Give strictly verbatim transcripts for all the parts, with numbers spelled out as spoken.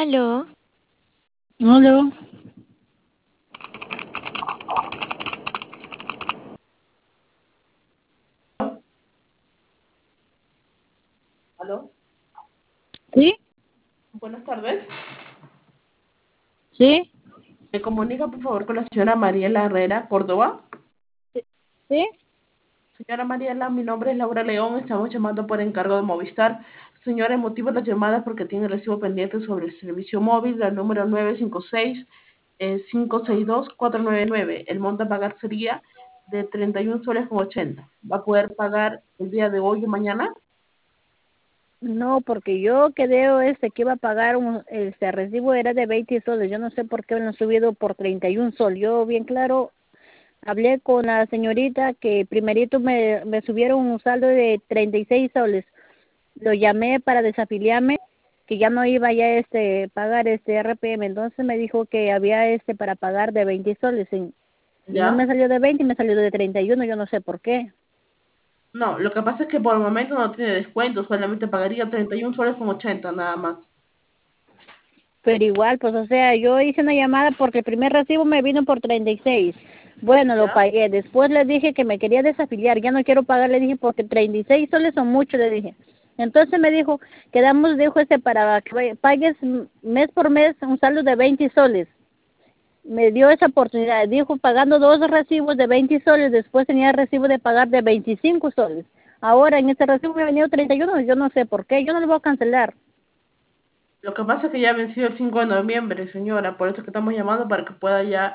Aló. Aló. ¿Aló? ¿Sí? Buenas tardes. ¿Sí? Me comunica, por favor, con la señora Mariela Herrera, Córdoba. ¿Sí? Señora Mariela, mi nombre es Laura León. Estamos llamando por encargo de Movistar. Señora, el motivo de la llamada es porque tiene recibo pendiente sobre el servicio móvil, el número nueve cinco seis, cinco seis dos, cuatro nueve nueve. El monto a pagar sería de treinta y un soles con ochenta. ¿Va a poder pagar el día de hoy o mañana? No, porque yo quedé este que iba a pagar un este recibo era de veinte soles. Yo no sé por qué me lo han subido por treinta y un sol. Yo bien claro hablé con la señorita que primerito me, me subieron un saldo de treinta y seis soles. Lo llamé para desafiliarme, que ya no iba ya este pagar este R P M. Entonces me dijo que había este para pagar de veinte soles y, y no me ¿Ya? salió de veinte, me salió de treinta y uno. Yo no sé por qué. No, lo que pasa es que por el momento no tiene descuento, solamente pagaría treinta y un soles con ochenta nada más. Pero igual, pues, o sea, yo hice una llamada porque el primer recibo me vino por treinta y seis. Bueno, lo ¿Ya? pagué. Después le dije que me quería desafiliar. Ya no quiero pagar, le dije, porque treinta y seis soles son mucho, le dije. Entonces me dijo, quedamos, dijo este, para que vaya- pagues mes por mes un saldo de veinte soles. Me dio esa oportunidad. Dijo, pagando dos recibos de veinte soles, después tenía el recibo de pagar de veinticinco soles. Ahora en este recibo me ha venido treinta y uno, yo no sé por qué. Yo no lo voy a cancelar. Lo que pasa es que ya venció el cinco de noviembre, señora, por eso es que estamos llamando para que pueda ya,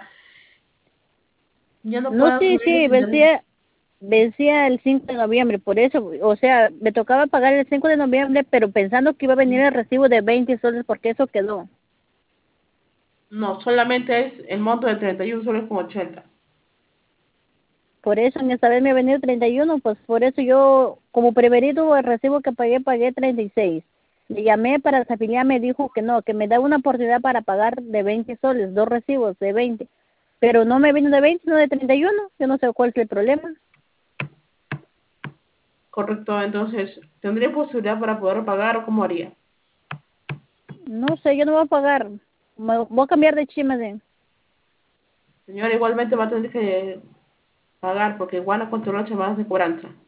ya no No, pueda sí, subir los sí, intereses. vencía, vencía el cinco de noviembre, por eso, o sea, me tocaba pagar el cinco de noviembre, pero pensando que iba a venir el recibo de veinte soles, porque eso quedó. No, solamente es el monto de treinta y un soles con ochenta. Por eso en esta vez me ha venido treinta y uno, pues por eso yo, como prevenido el recibo que pagué, pagué treinta y seis. Le llamé para desafiliar, me dijo que no, que me da una oportunidad para pagar de veinte soles, dos recibos de veinte. Pero no me vino de veinte, sino de treinta y uno. Yo no sé cuál es el problema. Correcto, entonces, ¿tendría posibilidad para poder pagar o cómo haría? No sé, yo no voy a pagar. Me voy a cambiar de chima de... Señora, igualmente va a tener que pagar porque igual no controla llamadas de cobranza.